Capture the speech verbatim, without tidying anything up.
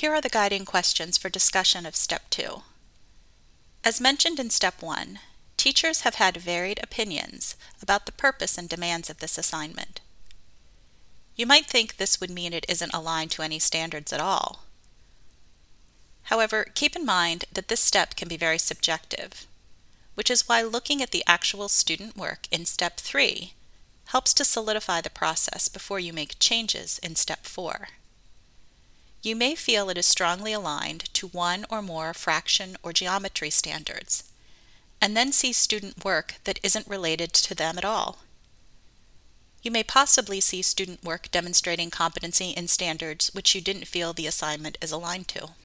Here are the guiding questions for discussion of Step two. As mentioned in Step one, teachers have had varied opinions about the purpose and demands of this assignment. You might think this would mean it isn't aligned to any standards at all. However, keep in mind that this step can be very subjective, which is why looking at the actual student work in Step three helps to solidify the process before you make changes in Step four. You may feel it is strongly aligned to one or more fraction or geometry standards, and then see student work that isn't related to them at all. You may possibly see student work demonstrating competency in standards which you didn't feel the assignment is aligned to.